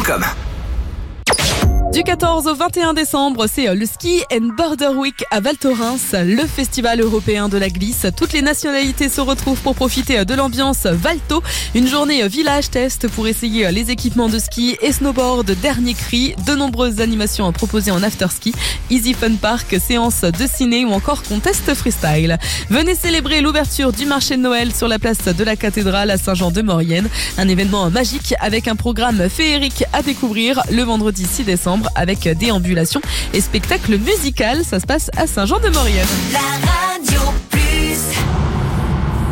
ski-et-border-week.com. Du 14 au 21 décembre, c'est le Ski and Border Week à Val Thorens, le festival européen de la glisse. Toutes les nationalités se retrouvent pour profiter de l'ambiance Valto. Une journée village test pour essayer les équipements de ski et snowboard dernier cri. De nombreuses animations proposées en after-ski, Easy Fun Park, séance de ciné ou encore contest freestyle. Venez célébrer l'ouverture du marché de Noël sur la place de la cathédrale à Saint-Jean-de-Maurienne. Un événement magique avec un programme féerique à découvrir le vendredi 6 décembre. Avec déambulation et spectacle musical. Ça se passe à Saint-Jean-de-Maurienne. La radio plus